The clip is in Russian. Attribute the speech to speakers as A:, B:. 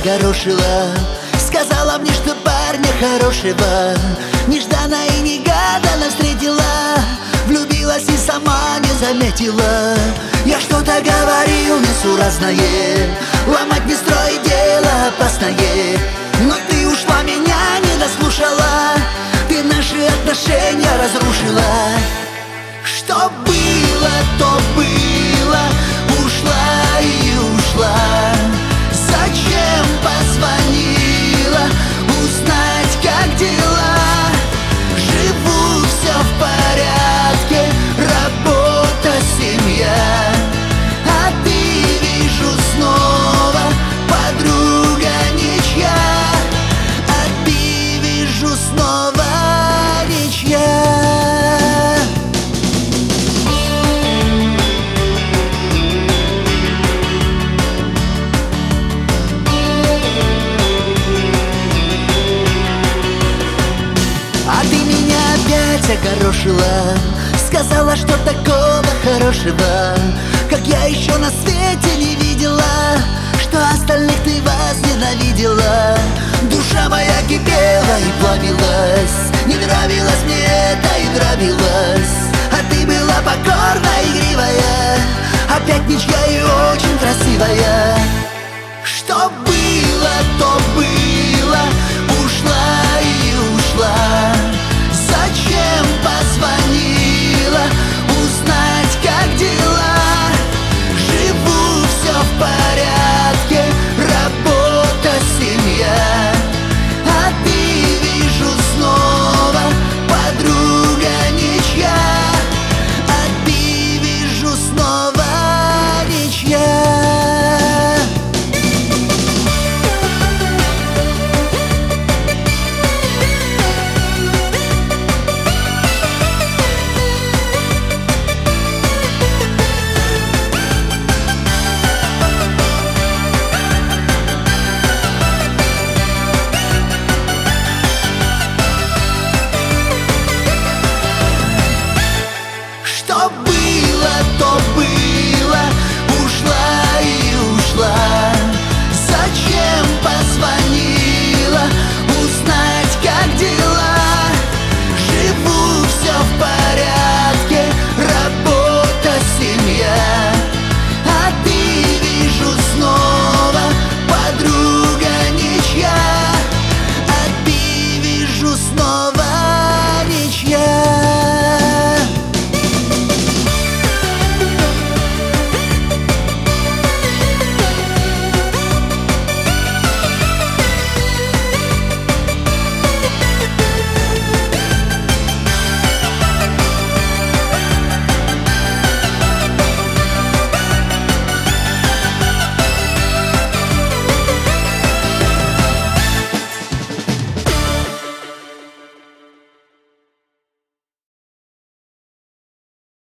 A: огорошила, сказала мне, что парня хорошего нежданно и негаданно встретила. Влюбилась и сама не заметила. Я что-то говорил несуразное, ломать не строить дело опасное. Но ты ушла, меня не дослушала, ты наши отношения разрушила. Что было, то было, ушла и ушла. Зачем позвонила, узнать, как дела? Живу, все в порядке, работа, семья. А ты, вижу, снова подруга ничья. А ты, вижу, снова ничья. Огорошила, сказала, что такого хорошего, как я еще на свете не видела, что остальных ты возненавидела. Душа моя кипела и плавилась, не нравилось мне это и нравилось. А ты была покорная, игривая, опять ничья и очень красивая. Что было, то было.